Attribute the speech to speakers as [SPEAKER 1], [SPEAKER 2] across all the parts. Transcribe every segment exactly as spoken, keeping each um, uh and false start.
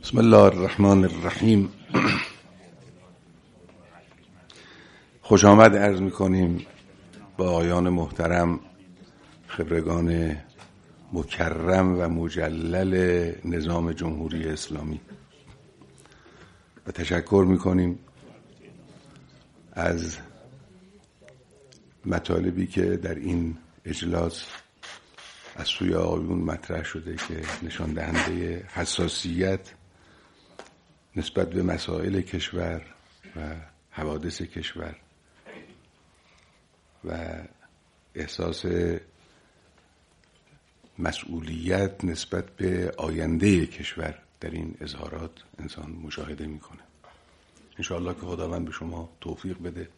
[SPEAKER 1] بسم الله الرحمن الرحیم. خوش آمد عرض می‌کنیم با آقایان محترم، خبرگان مکرم و مجلل نظام جمهوری اسلامی و تشکر می‌کنیم از مطالبی که در این اجلاس از سوی آقایون مطرح شده که نشان دهنده حساسیت نسبت به مسائل کشور و حوادث کشور و احساس مسئولیت نسبت به آینده کشور در این اظهارات انسان مشاهده میکنه. انشاءالله که خداوند به شما توفیق بده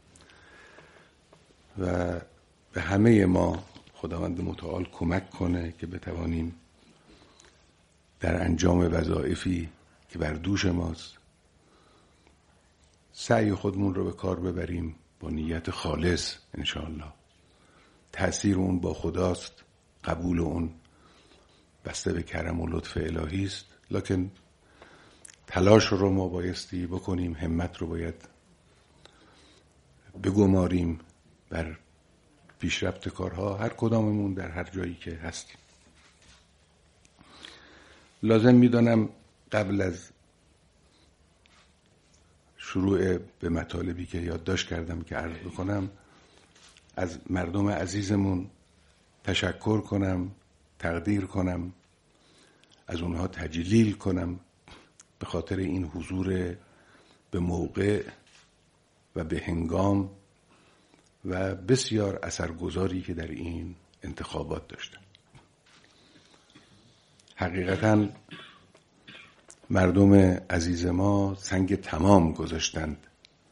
[SPEAKER 1] و به همه ما خداوند متعال کمک کنه که بتوانیم در انجام وظایفی که بر دوش ماست سعی خودمون رو به کار ببریم با نیت خالص. انشاءالله تأثیر اون با خداست، قبول اون بسته به کرم و لطف الهی است، لکن تلاش رو ما بایستی بکنیم، همت رو باید بگماریم بر پیشرفت کارها، هر کداممون در هر جایی که هستیم. لازم میدانم قبل از شروع به مطالبی که یادداشت کردم که عرض بکنم از مردم عزیزمون تشکر کنم، تقدیر کنم، از اونها تجلیل کنم به خاطر این حضور به موقع و به هنگام و بسیار اثرگذاری که در این انتخابات داشتن. حقیقتاً مردم عزیز ما سنگ تمام گذاشتند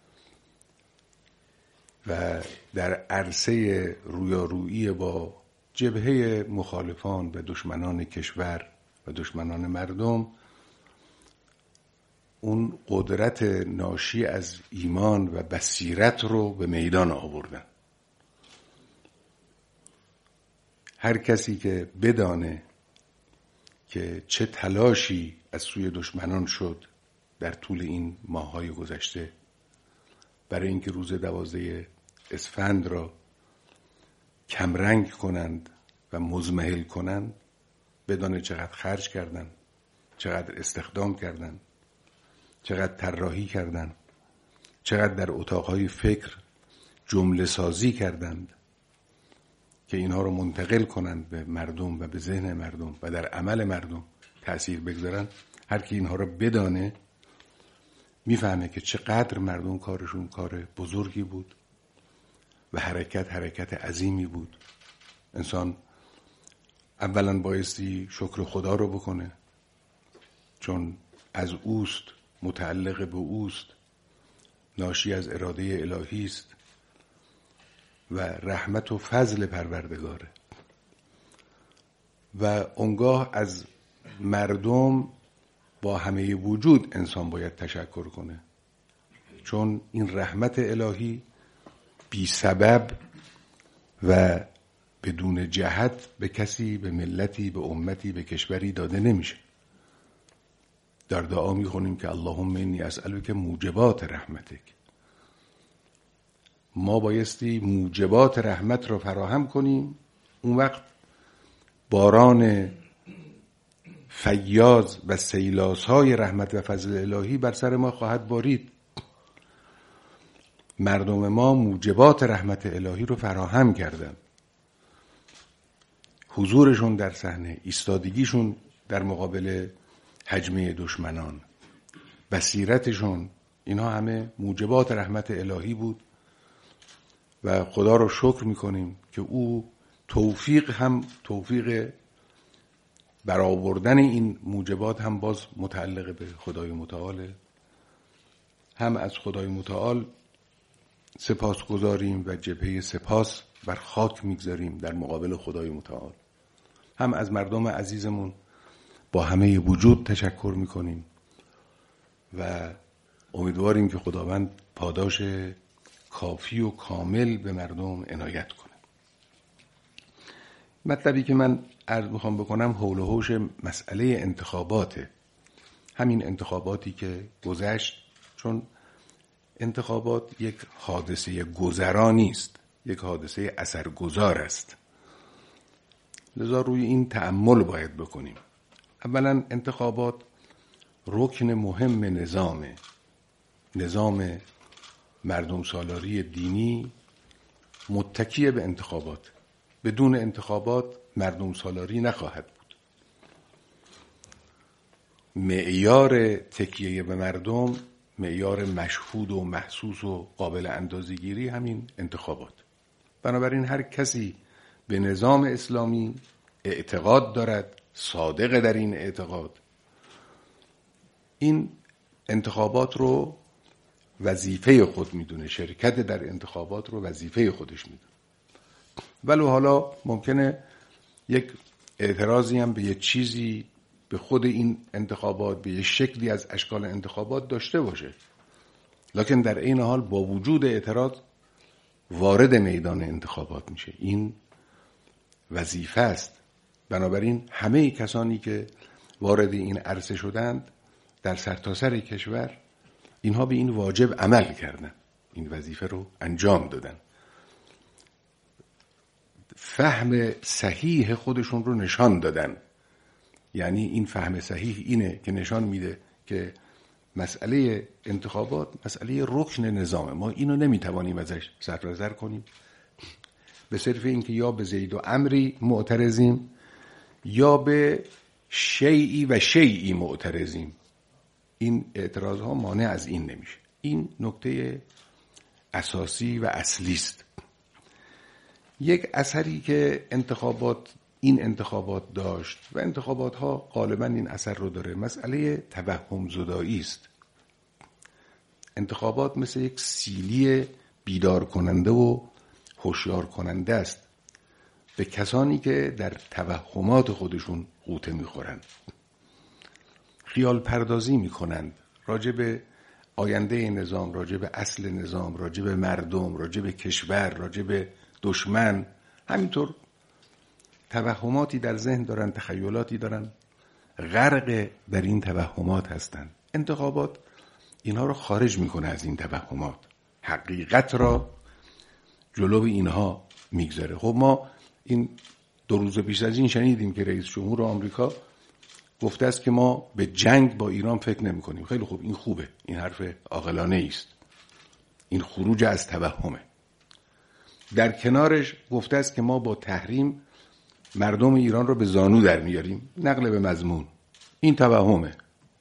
[SPEAKER 1] و در عرصه رویارویی با جبهه مخالفان و دشمنان کشور و دشمنان مردم اون قدرت ناشی از ایمان و بصیرت رو به میدان آوردن. هر کسی که بدانه که چه تلاشی از سوی دشمنان شد در طول این ماه‌های گذشته برای اینکه روز دوازده اسفند را کمرنگ کنند و مزمحل کنند، بدانه چقدر خرج کردند، چقدر استخدام کردند، چقدر طراحی کردند، چقدر در اتاقهای فکر جمله سازی کردند که اینها رو منتقل کنند به مردم و به ذهن مردم و در عمل مردم تأثیر بگذارن. هر کی اینها رو بدانه میفهمه که چقدر مردم کارشون کار بزرگی بود و حرکت حرکت عظیمی بود. انسان اولا بایستی شکر خدا رو بکنه چون از اوست، متعلق به اوست، ناشی از اراده الهی است و رحمت و فضل پروردگاره و اونگاه از مردم با همه وجود انسان باید تشکر کنه چون این رحمت الهی بی سبب و بدون جهت به کسی، به ملتی، به امتی، به کشوری داده نمیشه. در دعا میخونیم که اللهم انی اسألک موجبات رحمتک. ما بایستی موجبات رحمت را فراهم کنیم، اون وقت باران فیاض و سیلاس‌های رحمت و فضل الهی بر سر ما خواهد بارید. مردم ما موجبات رحمت الهی رو فراهم کردن. حضورشون در صحنه، ایستادگیشون در مقابل هجمه دشمنان، بصیرتشون، اینها همه موجبات رحمت الهی بود و خدا رو شکر میکنیم که او توفیق هم توفیق برآوردن این موجبات هم باز متعلق به خدای متعاله. هم از خدای متعال سپاس گذاریم و جبهه سپاس بر خاک میگذاریم در مقابل خدای متعال، هم از مردم عزیزمون با همه وجود تشکر میکنیم و امیدواریم که خداوند پاداش کافی و کامل به مردم عنایت کنه. مطلبی که من عرض میخوام بکنم حول و حوش مسئله انتخاباته. همین انتخاباتی که گذشت، چون انتخابات یک حادثه گذرا نیست، یک حادثه اثرگذار است. لذا روی این تأمل باید بکنیم. اولا انتخابات رکن مهم نظامه. نظام مردم سالاری دینی متکی به انتخابات. بدون انتخابات مردم سالاری نخواهد بود. معیار تکیه به مردم، معیار مشهود و محسوس و قابل اندازه‌گیری همین انتخابات. بنابراین هر کسی به نظام اسلامی اعتقاد دارد، صادق در این اعتقاد، این انتخابات رو وظیفه خود میدونه، شرکت در انتخابات رو وظیفه خودش میدونه. ولو حالا ممکنه یک اعتراضی هم به یک چیزی، به خود این انتخابات، به یک شکلی از اشکال انتخابات داشته باشه، لکن در این حال با وجود اعتراض وارد میدان انتخابات میشه. این وظیفه است. بنابراین همه کسانی که وارد این عرصه شدند در سرتاسر کشور، اینها به این واجب عمل کردن، این وظیفه رو انجام دادن، فهم صحیح خودشون رو نشان دادن. یعنی این فهم صحیح اینه که نشان میده که مسئله انتخابات مسئله رکن نظامه. ما اینو نمیتوانیم ازش صرف نظر کنیم به صرف اینکه یا به زید و امری معترضیم یا به شیئی و شیئی معترضیم. این اعتراض ها مانع از این نمیشه. این نکته اساسی و اصلی است. یک اثری که انتخابات این انتخابات داشت و انتخابات ها غالبا این اثر رو داره، مسئله توهم زدایی است. انتخابات مثل یک سیلی بیدار کننده و هوشیار کننده است به کسانی که در توهمات خودشون غوطه میخورند، خیال پردازی میکنند راجع به آینده نظام، راجع به اصل نظام، راجع به مردم، راجع به کشور، راجع به دشمن. همینطور توهماتی در ذهن دارن، تخیلاتی دارن، غرق در این توهمات هستن. انتخابات اینها رو خارج میکنه از این توهمات، حقیقت را جلو اینها میگذاره. خب ما این دو روز پیش از این شنیدیم که رئیس جمهور آمریکا گفته است که ما به جنگ با ایران فکر نمی کنیم. خیلی خوب، این خوبه، این حرف عاقلانه است، این خروج از توهمه. در کنارش گفته است که ما با تحریم مردم ایران رو به زانو در میاریم، نقل به مضمون. این توهمه.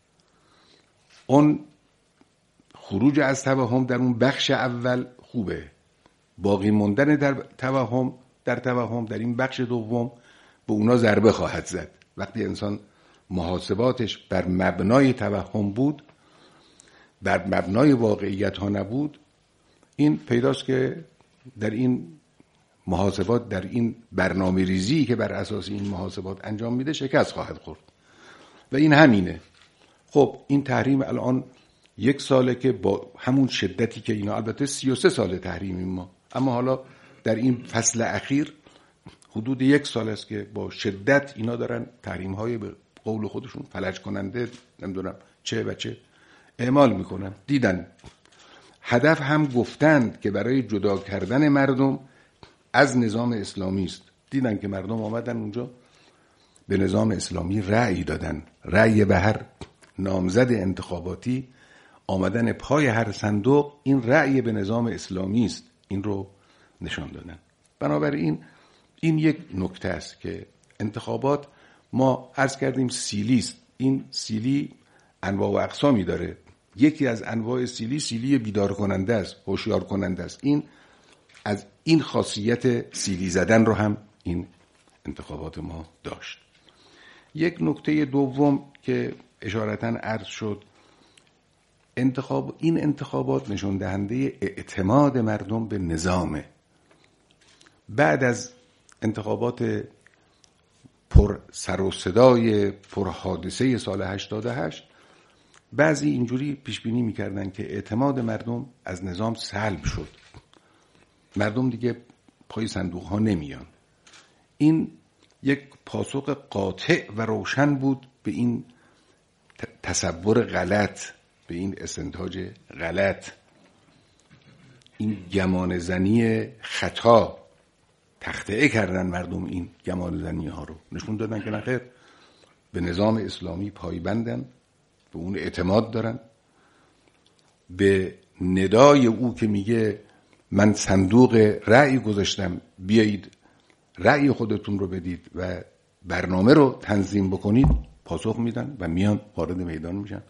[SPEAKER 1] اون خروج از توهم در اون بخش اول خوبه، باقی موندن در توهم در توهم در این بخش دوم به اونا ضربه خواهد زد. وقتی انسان محاسباتش بر مبنای توهم بود، بر مبنای واقعیت ها نبود، این پیداست که در این محاسبات، در این برنامه ریزی که بر اساس این محاسبات انجام میده، شکست خواهد خورد. و این همینه. خب این تحریم الان یک ساله که با همون شدتی که اینا، البته سی و سه ساله تحریمیم ما، اما حالا در این فصل اخیر حدود یک سال است که با شدت اینا دارن تحریم های به قول خودشون فلج کننده، نمیدونم چه و چه اعمال میکنن. دیدن هدف هم گفتند که برای جدا کردن مردم از نظام اسلامی است. دیدن که مردم آمدن اونجا به نظام اسلامی رأی دادن، رأی به هر نامزد انتخاباتی، آمدن پای هر صندوق، این رأی به نظام اسلامی است، این رو نشان دادن. بنابراین این یک نکته است که انتخابات، ما عرض کردیم سیلی است. این سیلی انواع و اقسامی داره. یکی از انواع سیلی، سیلی بیدار کننده است، هوشیار کننده است. این از این خاصیت سیلی زدن رو هم این انتخابات ما داشت. یک نکته دوم که اشارتاً عرض شد، انتخاب این انتخابات نشون دهنده اعتماد مردم به نظامه. بعد از انتخابات پر سر و صدای پر حادثه سال هشتاد و هشت، بعضی اینجوری پیش بینی می‌کردن که اعتماد مردم از نظام سلب شد، مردم دیگه پای صندوق ها نمیان. این یک پاسخ قاطع و روشن بود به این تصور غلط، به این استنتاج غلط، این گمان زنی خطا تخطئه کردن مردم این گمان زنی ها رو نشون دادن که نخیر، به نظام اسلامی پایبندن، به اون اعتماد دارن، به ندای او که میگه من صندوق رأی گذاشتم بیایید رأی خودتون رو بدید و برنامه رو تنظیم بکنید پاسخ میدن و میان وارد میدان میشن.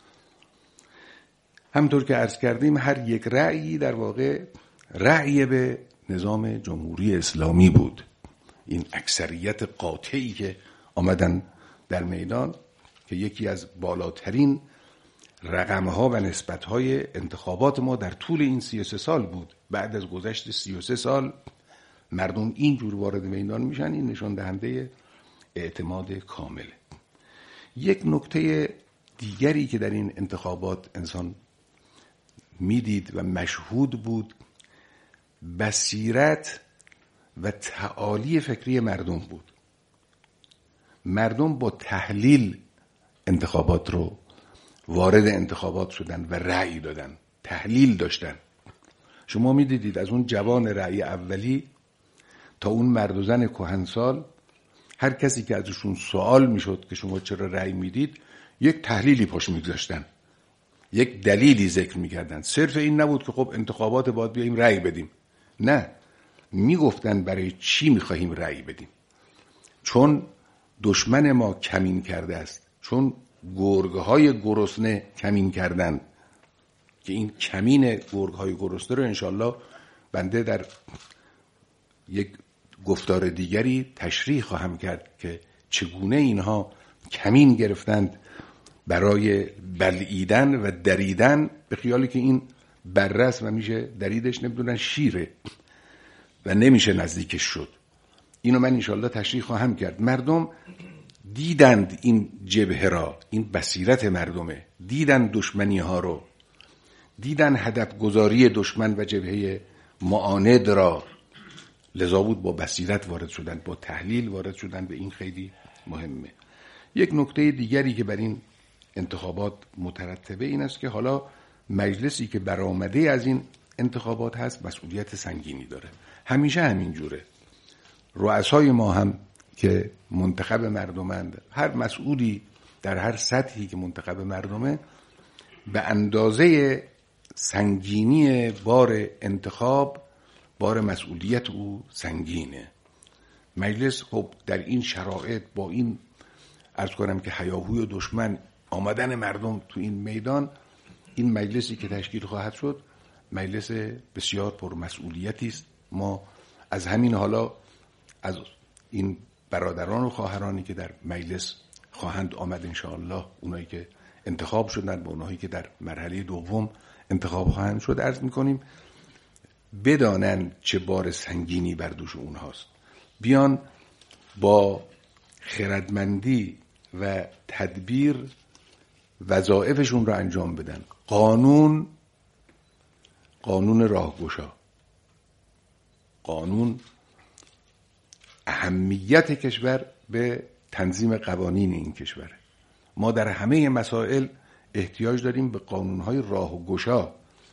[SPEAKER 1] همطور که عرض کردیم هر یک رأیی در واقع رأی به نظام جمهوری اسلامی بود. این اکثریت قاطعی که آمدن در میدان که یکی از بالاترین رقمها و نسبتهای انتخابات ما در طول این سی و سه سال بود. بعد از گذشت سی و سه سال مردم اینجور وارد میدان میشن، این نشان دهنده اعتماد کامله. یک نکته دیگری که در این انتخابات انسان میدید و مشهود بود، بصیرت و تعالی فکری مردم بود. مردم با تحلیل انتخابات رو وارد انتخابات شدن و رأی دادن، تحلیل داشتن. شما میدیدید از اون جوان رأی اولی تا اون مرد و زن کهنسال، هر کسی که ازشون سوال میشد که شما چرا رأی میدید، یک تحلیلی پاش میگذاشتن، یک دلیلی ذکر میکردن. صرف این نبود که خب انتخابات باید بیاییم رأی بدیم، نه، میگفتن برای چی میخواهیم رأی بدیم. چون دشمن ما کمین کرده است، چون گرگهای گرسنه کمین کردن، که این کمین گرگهای گرسنه رو انشالله بنده در یک گفتار دیگری تشریح خواهم کرد که چگونه اینها کمین گرفتند برای بلعیدن و دریدن، به خیالی که این بررس و میشه دریدش، نمیدونن شیره و نمیشه نزدیکش شد. اینو من انشالله تشریح خواهم کرد. مردم دیدند این جبهه را، این بصیرت مردمه، دیدن دشمنی ها رو، دیدن هدف گذاری دشمن و جبهه معاند را، لذا بود با بصیرت وارد شدن، با تحلیل وارد شدن. به این خیلی مهمه. یک نکته دیگری که بر این انتخابات مترتبه این است که حالا مجلسی که برآمده از این انتخابات هست مسئولیت سنگینی داره. همیشه همین جوره. رؤسای ما هم که منتخب مردمند، هر مسئولی در هر سطحی که منتخب مردمه، به اندازه سنگینی بار انتخاب بار مسئولیت او سنگینه. مجلس خب در این شرایط با این عرض کنم که هیاهوی دشمن، آمدن مردم تو این میدان، این مجلسی که تشکیل خواهد شد مجلس بسیار پرمسئولیتی است. ما از همین حالا از این برادران و خواهرانی که در مجلس خواهند آمد انشاءالله، اونایی که انتخاب شدن با اونایی که در مرحله دوم انتخاب خواهند شد، عرض میکنیم بدانن چه بار سنگینی بر دوش اونهاست. بیان با خردمندی و تدبیر وظایفشون را انجام بدن. قانون قانون راهگشا، قانون اهمیت کشور به تنظیم قوانین این کشوره. ما در همه مسائل احتیاج داریم به قانونهای راهگشا،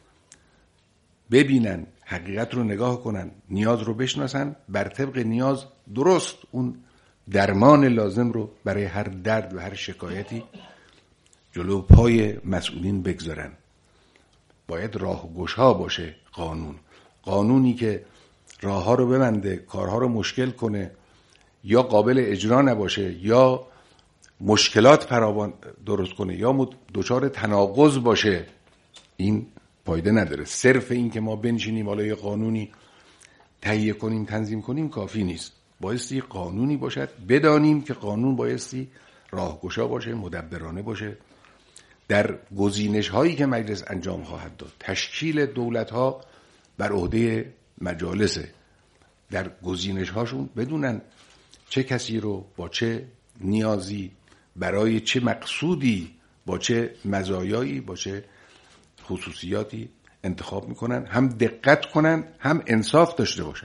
[SPEAKER 1] ببینن، حقیقت رو نگاه کنن، نیاز رو بشناسن، بر طبق نیاز درست اون درمان لازم رو برای هر درد و هر شکایتی جلو پای مسئولین بگذارن. باید راهگشا باشه قانون، قانونی که راه ها رو ببنده، کارها رو مشکل کنه، یا قابل اجرا نباشه، یا مشکلات فراوان درست کنه، یا دچار تناقض باشه، این فایده نداره. صرف این که ما بنشینیم حالا یه قانونی تهیه کنیم تنظیم کنیم کافی نیست. بایستی قانونی باشد، بدانیم که قانون بایستی راهگشا باشه، مدبرانه باشه. در گزینش هایی که مجلس انجام خواهد داد، تشکیل دولت ها بر عهده مجالسه، در گزینش هاشون بدونن چه کسی رو با چه نیازی، برای چه مقصودی، با چه مزایایی، با چه خصوصیاتی انتخاب میکنن، هم دقت کنن هم انصاف داشته باشن.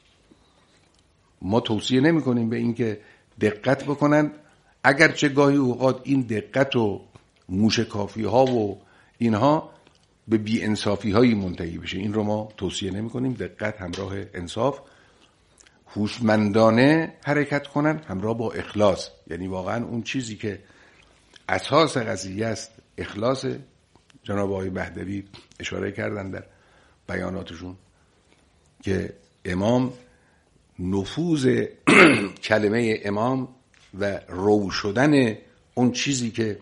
[SPEAKER 1] ما توصیه نمی کنیم به این که دقت بکنن، اگرچه گاهی اوقات این دقت و موشکافی ها و اینها به بی انصافی هایی منتهی بشه. این رو ما توصیه نمی کنیم. دقت همراه انصاف، هوشمندانه حرکت کنن همراه با اخلاص. یعنی واقعا اون چیزی که اساس قضیه است اخلاص. جناب آقای مهدوی اشاره کردن در بیاناتشون که امام نفوذ کلمه امام و رو شدن اون چیزی که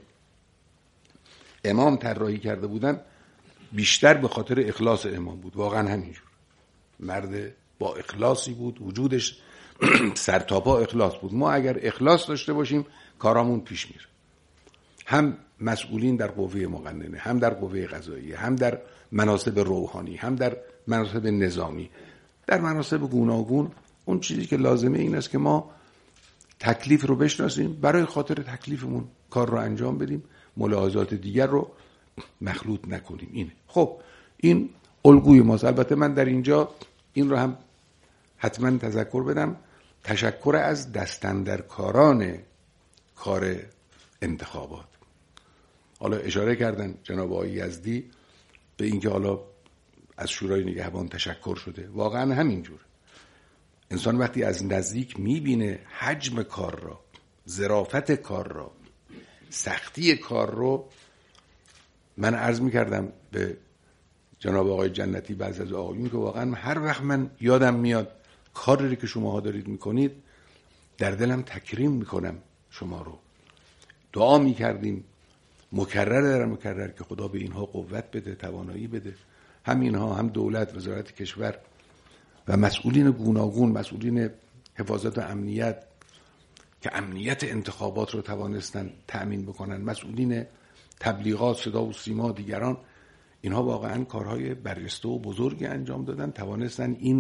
[SPEAKER 1] امام طراحی کرده بودن بیشتر به خاطر اخلاص امام بود. واقعا همینجور مرد با اخلاصی بود، وجودش سرتاپا اخلاص بود. ما اگر اخلاص داشته باشیم کارامون پیش میره. هم مسئولین در قوه مقننه، هم در قوه قضاییه، هم در مناصب روحانی، هم در مناصب نظامی، در مناصب گوناگون. اون چیزی که لازمه این است که ما تکلیف رو بشناسیم، برای خاطر تکلیفمون کار رو انجام بدیم، ملاحظات دیگر رو مخلوط نکنیم. اینه. خب این الگوی ماست. البته من در اینجا این رو هم حتما تذکر بدم، تشکر از دستاندرکاران کار انتخابات. حالا اشاره کردن جناب آقای یزدی به اینکه حالا از شورای نگهبان تشکر شده. واقعا همینجور. انسان وقتی از نزدیک میبینه حجم کار را، ظرافت کار را، سختی کار رو، من عرض میکردم به جناب آقای جنتی بعض از آقایون که واقعا هر وقت من یادم میاد کاری که شماها دارید میکنید در دلم تکریم میکنم شما رو. دعا میکردیم مکرر در مکرر که خدا به اینها قوت بده، توانایی بده. هم اینها، هم دولت، وزارت کشور و مسئولین گوناگون، مسئولین حفاظت و امنیت که امنیت انتخابات رو توانستن تأمین بکنن، مسئولین تبلیغات، صدا و سیما، دیگران، اینها واقعا کارهای برجسته و بزرگی انجام دادن. توانستن این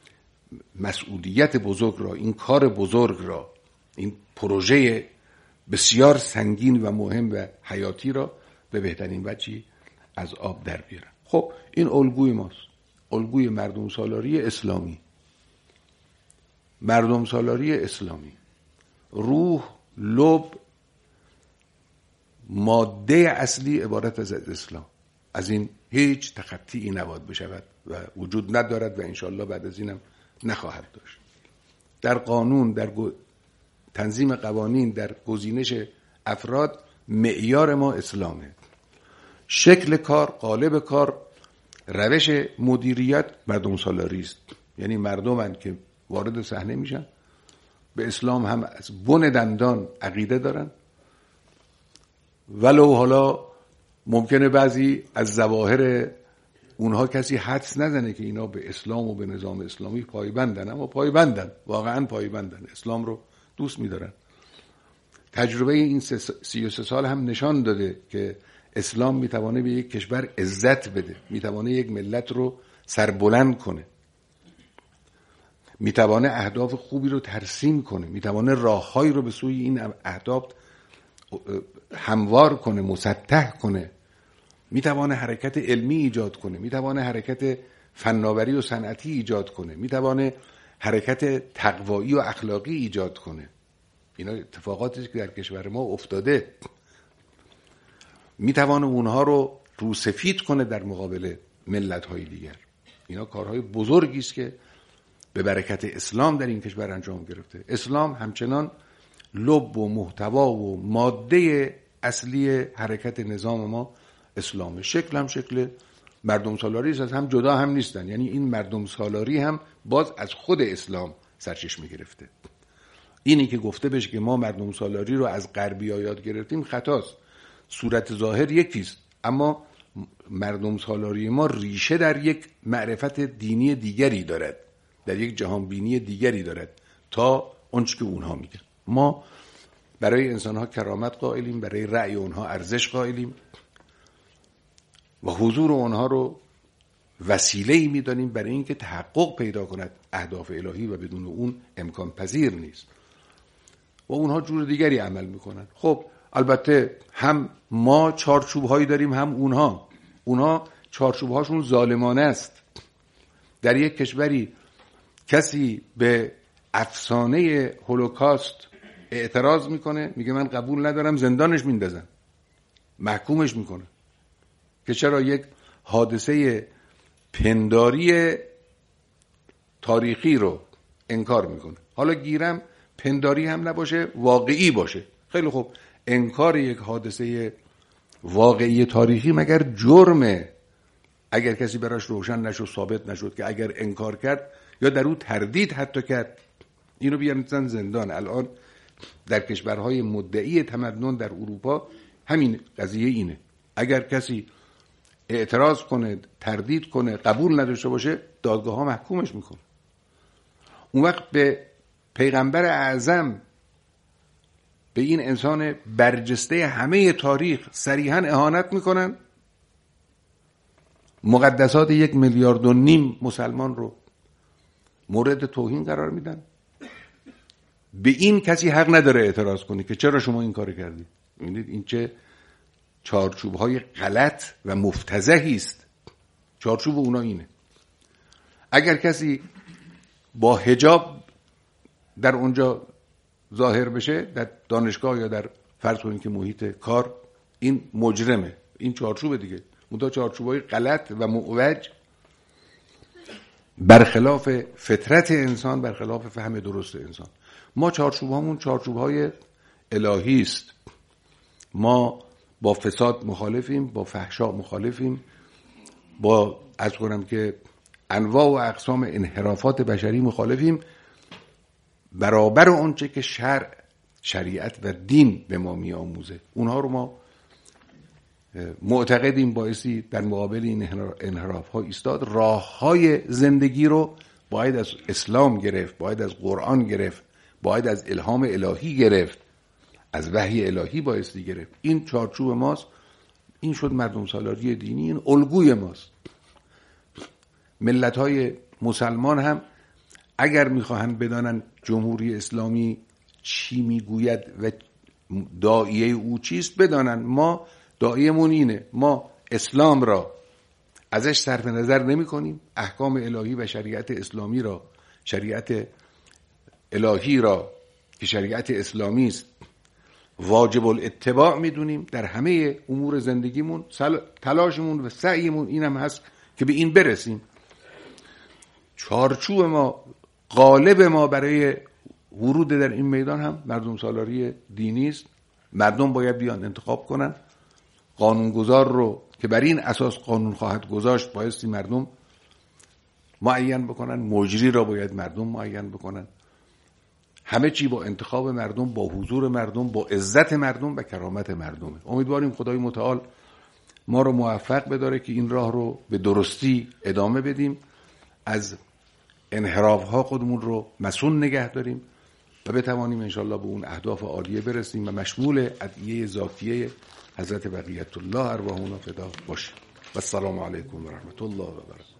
[SPEAKER 1] مسئولیت بزرگ را، این کار بزرگ را، این پروژه بسیار سنگین و مهم و حیاتی را به بهترین وجهی از آب در بیارن. خب این الگوی ماست، الگوی مردم سالاری اسلامی. مردم سالاری اسلامی، روح، لب، ماده اصلی عبارت از اسلام. از این هیچ تخطیی نباید بشود و وجود ندارد و انشاءالله بعد از اینم نخواهد داشت. در قانون، در تنظیم قوانین، در گزینش افراد معیار ما اسلامه. شکل کار، قالب کار، روش مدیریت مردم سالاری است. یعنی مردمن که وارد صحنه میشن، به اسلام هم از بن دندان عقیده دارن، ولو حالا ممکنه بعضی از ظواهر اونها کسی حدس نزنه که اینا به اسلام و به نظام اسلامی پایبندن، اما پایبندن، واقعا پایبندن، اسلام رو دوست می‌دارن. تجربه این سی و سه سال هم نشان داده که اسلام میتوانه به یک کشور عزت بده، میتوانه یک ملت رو سربلند کنه، میتوانه اهداف خوبی رو ترسیم کنه، میتوانه راههایی رو به سوی این اهداف هموار کنه، مسطح کنه، میتوانه حرکت علمی ایجاد کنه، میتوانه حرکت فناوری و صنعتی ایجاد کنه، میتوانه حرکت تقوایی و اخلاقی ایجاد کنه. اینا اتفاقاتی که در کشور ما افتاده. میتوانه اونها رو روسفید کنه در مقابل ملت‌های دیگر. اینا کارهای بزرگی است که به برکت اسلام در این کشور انجام گرفته. اسلام همچنان لب و محتوا و ماده اصلی حرکت نظام ما اسلامه. شکل هم شکل مردم سالاری است، از هم جدا هم نیستن. یعنی این مردم سالاری هم باز از خود اسلام سرچشمه گرفته. اینی که گفته بشه که ما مردم سالاری رو از غربی‌ها یاد گرفتیم خطاست. صورت ظاهر یکیست، اما مردم سالاری ما ریشه در یک معرفت دینی دیگری دارد، در یک جهان بینی دیگری دارد تا اونچه که اونها میگن. ما برای انسانها کرامت قائلیم، برای رأی اونها ارزش قائلیم و حضور اونها رو وسیله‌ای میدانیم برای اینکه تحقق پیدا کند اهداف الهی و بدون اون امکان پذیر نیست و اونها جور دیگری عمل میکنن. خب البته هم ما چارچوب‌هایی داریم، هم اونها. اونها چارچوب‌هاشون ظالمانه است. در یک کشوری کسی به افسانه هولوکاست اعتراض میکنه، میگه من قبول ندارم، زندانش میندازن. محکومش میکنه که چرا یک حادثه پنداری تاریخی رو انکار میکنه. حالا گیرم پنداری هم نباشه، واقعی باشه. خیلی خوب، انکار یک حادثه واقعی تاریخی مگر جرمه اگر کسی براش روشن نشد، ثابت نشد که اگر انکار کرد یا در او تردید حتی کرد، اینو بیارن زندان. الان در کشورهای مدعی تمدن در اروپا همین قضیه اینه، اگر کسی اعتراض کنه، تردید کنه، قبول نداشته باشه، دادگاه ها محکومش میکنه. اون وقت به پیغمبر اعظم، به این انسان برجسته همه تاریخ صریحاً اهانت میکنن، مقدسات یک میلیارد و نیم مسلمان رو مورد توهین قرار میدن. به این کسی حق نداره اعتراض کنه که چرا شما این کار کردید. می‌بینید این چه چارچوب‌های غلط و مفتضحی است. چارچوب اونا اینه. اگر کسی با حجاب در اونجا ظاهر بشه، در دانشگاه یا در فرض کنید که محیط کار، این مجرمه. این چارچوب دیگه. اون چارچوب‌های غلط و معوج برخلاف فطرت انسان، برخلاف فهم درست انسان. ما چارچوب‌هامون چارچوب‌های الهی است. ما با فساد مخالفیم، با فحشا مخالفیم، با از کنم که انواع و اقسام انحرافات بشری مخالفیم، برابر اونچه که شرع، شریعت و دین به ما میآموزه. اونها رو ما معتقدیم بایستی در مقابل این انحراف ها ایستاد. راه های زندگی رو باید از اسلام گرفت، باید از قرآن گرفت، باید از الهام الهی گرفت، از وحی الهی بایستی گرفت. این چارچوب ماست. این شد مردم سالاری دینی، این الگوی ماست. ملت های مسلمان هم اگر میخواهند بدانند جمهوری اسلامی چی میگوید و داعیه او چیست، بدانند ما داعیمون اینه. ما اسلام را ازش صرف نظر نمی کنیم، احکام الهی و شریعت اسلامی را، شریعت الهی را که شریعت اسلامی است، واجب الاتباع میدونیم در همه امور زندگیمون. تلاشمون و سعیمون اینم هست که به این برسیم. چارچوب ما، غالب ما برای ورود در این میدان هم مردم سالاری دینی است. مردم باید بیان انتخاب کنن. قانونگذار رو که بر این اساس قانون خواهد گذاشت بایستی مردم معین بکنن، مجری را باید مردم معین بکنن. همه چی با انتخاب مردم، با حضور مردم، با عزت مردم و کرامت مردمه. امیدواریم خدای متعال ما رو موفق بداره که این راه رو به درستی ادامه بدیم، از انحراف ها خودمون رو مسئول نگه داریم و بتوانیم انشالله به اون اهداف عالیه برسیم و مشمول ادعیه ذاتیه حضرت بقیت الله ارواحنا فدا باشیم. و السلام علیکم و رحمت الله و برکاته.